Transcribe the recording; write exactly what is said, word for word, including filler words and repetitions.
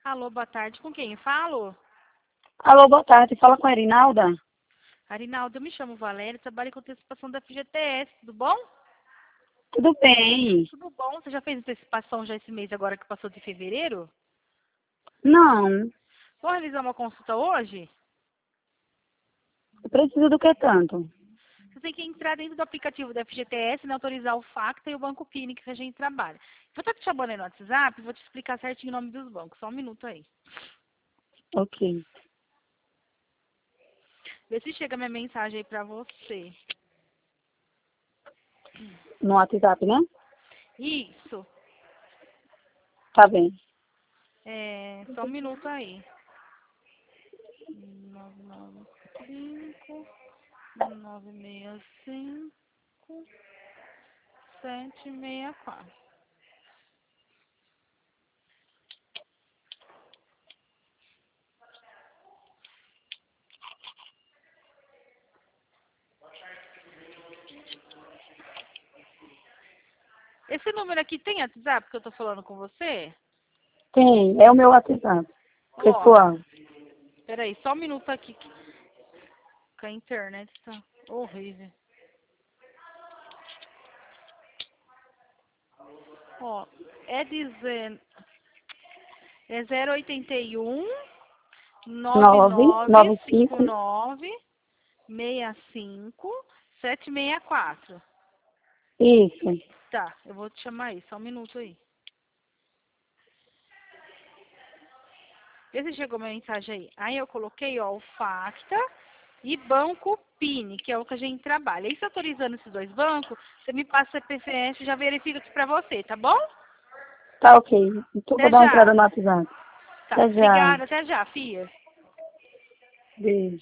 Alô, boa tarde. Com quem eu falo? Alô, boa tarde. Fala com a Erinalda. Arinaldo, eu me chamo Valéria, trabalho com antecipação da F G T S, tudo bom? Tudo bem? Tudo bom. Você já fez antecipação já esse mês agora que passou de fevereiro? Não. Vamos realizar uma consulta hoje? Eu preciso do que tanto? Você tem que entrar dentro do aplicativo da F G T S, né, autorizar o Facta e o Banco Pini que a gente trabalha. Vou estar te chamando aí no WhatsApp, vou te explicar certinho o nome dos bancos. Só um minuto aí. Ok. Vê se chega minha mensagem aí pra você. No WhatsApp, né? Isso. Tá bem. É, só um minuto aí. nove nove cinco, nove seis cinco, sete seis quatro. Esse número aqui tem WhatsApp que eu tô falando com você? Tem. É o meu WhatsApp. Ó, Pessoal. peraí, só um minuto aqui que que a internet tá horrível. Ó, é dizendo. É zero oitenta e um, nove Nove, nove nove, cinco cinco. nove, seis cinco, sete seis quatro. Isso. Tá, eu vou te chamar aí, só um minuto aí. Vê se chegou minha mensagem aí. Aí eu coloquei, ó, o Facta e Banco Pini, que é o que a gente trabalha. Aí, se autorizando esses dois bancos, você me passa o C P F e já verifica aqui pra você, tá bom? Tá ok. Então vou Até dar uma entrada já. no WhatsApp. Tá, Até já. obrigada. Até já, Fia. Beijo.